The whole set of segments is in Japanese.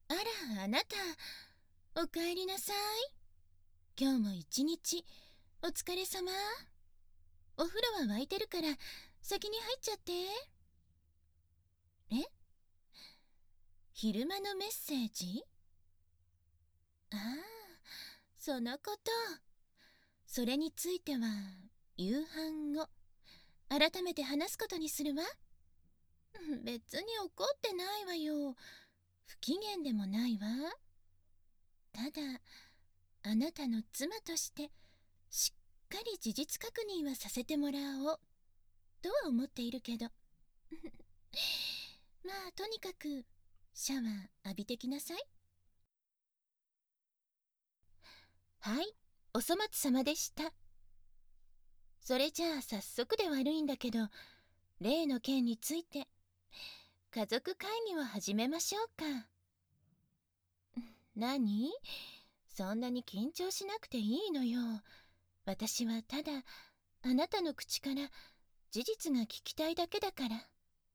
あら、あなた、おかえりなさい。今日も一日、お疲れ様。お風呂は沸いてるから、先に入っちゃって。え？昼間のメッセージ？ああ、そのこと。それについては、夕飯後、改めて話すことにするわ。別に怒ってないわよ。不機嫌でもないわ。ただ、あなたの妻としてしっかり事実確認はさせてもらおうとは思っているけど。まあとにかくシャワー浴びてきなさい。はい、お粗末様でした。それじゃあ早速で悪いんだけど、例の件について家族会議を始めましょうか。何？そんなに緊張しなくていいのよ。私はただあなたの口から事実が聞きたいだけだから。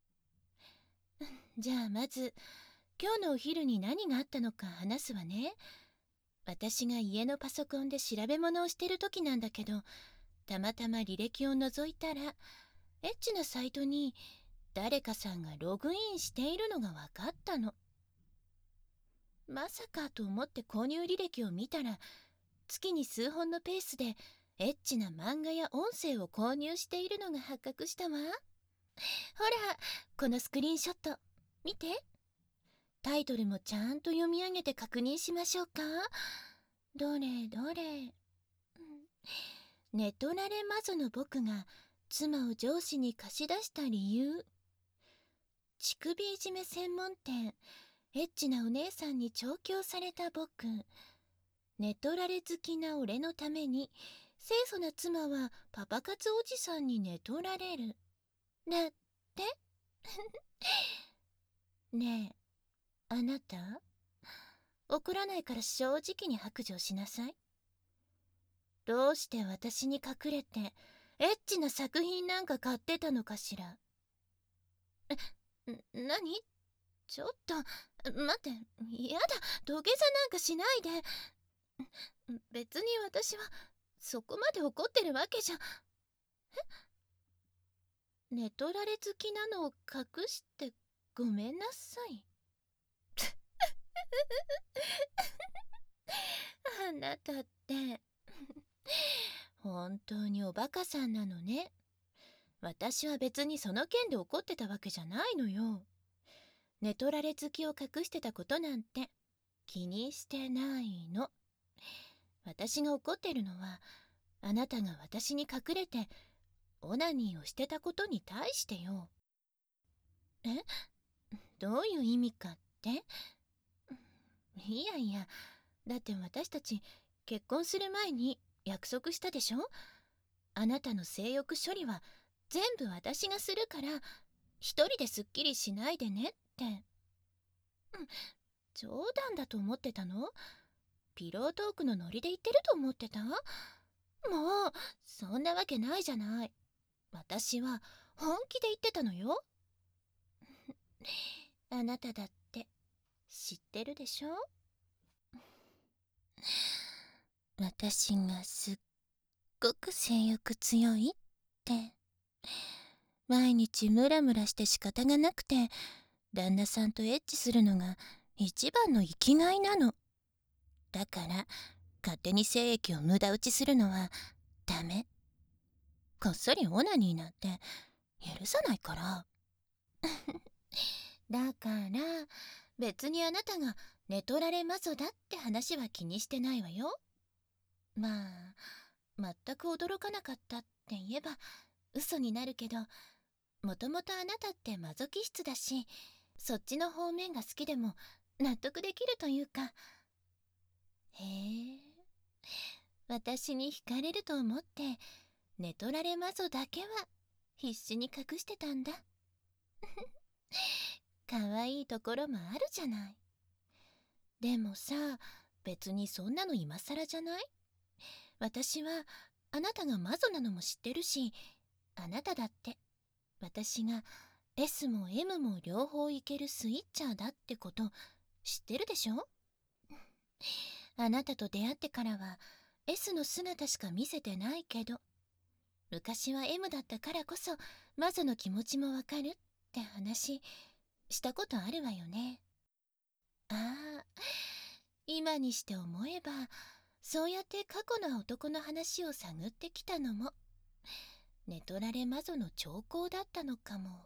じゃあまず今日のお昼に何があったのか話すわね。私が家のパソコンで調べ物をしてる時なんだけど、たまたま履歴を覗いたらエッチなサイトに誰かさんがログインしているのが分かったの。まさかと思って購入履歴を見たら、月に数本のペースでエッチな漫画や音声を購入しているのが発覚したわ。ほら、このスクリーンショット見て。タイトルもちゃんと読み上げて確認しましょうか。どれどれ。寝取られ魔女の僕が妻を上司に貸し出した理由。乳首いじめ専門店、エッチなお姉さんに調教された僕。寝取られ好きな俺のために清楚な妻はパパ活おじさんに寝取られる。だってねえ、あなた、怒らないから正直に白状しなさい。どうして私に隠れてエッチな作品なんか買ってたのかしら。何？ちょっと待って、やだ、土下座なんかしないで。別に私はそこまで怒ってるわけじゃ。寝取られ好きなのを隠してごめんなさい。あなたって本当におバカさんなのね。私は別にその件で怒ってたわけじゃないのよ。寝取られ好きを隠してたことなんて気にしてないの。私が怒ってるのは、あなたが私に隠れてオナニーをしてたことに対してよ。え？どういう意味かって？いやいや、だって私たち結婚する前に約束したでしょ。あなたの性欲処理は全部私がするから、一人ですっきりしないでねって。冗談だと思ってたの？ピロートークのノリで言ってると思ってた？もうそんなわけないじゃない。私は本気で言ってたのよ。あなただって知ってるでしょ。私がすっごく性欲強いって。毎日ムラムラして仕方がなくて、旦那さんとエッチするのが一番の生きがいなの。だから勝手に精液を無駄打ちするのはダメ。こっそりオナニーなんて許さないから。だから別にあなたが寝取られ魔女だって話は気にしてないわよ。まあ全く驚かなかったって言えば嘘になるけど、もともとあなたってマゾキ質だし、そっちの方面が好きでも納得できるというか。へえ、私に惹かれると思って寝取られ魔女だけは必死に隠してたんだ。可愛いところもあるじゃない。でもさ、別にそんなの今更じゃない？私はあなたが魔女なのも知ってるし、あなただって私が S も M も両方いけるスイッチャーだってこと知ってるでしょ？あなたと出会ってからは S の姿しか見せてないけど、昔は M だったからこそマゾの気持ちもわかるって話したことあるわよね。ああ、今にして思えば、そうやって過去の男の話を探ってきたのも寝取られ魔女の兆候だったのかも。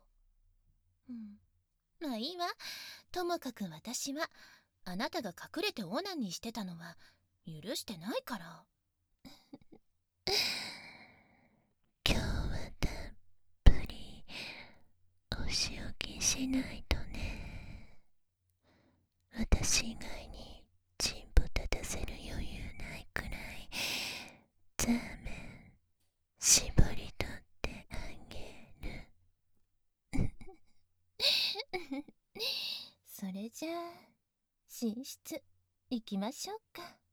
まあいいわ。ともかく私はあなたが隠れてオナニーしてたのは許してないから。 今日はたっぷりお仕置きしないとね。私以外にチンポ立たせる余裕ないくらいザーメン絞り取ってあげる。 それじゃあ寝室行きましょうか。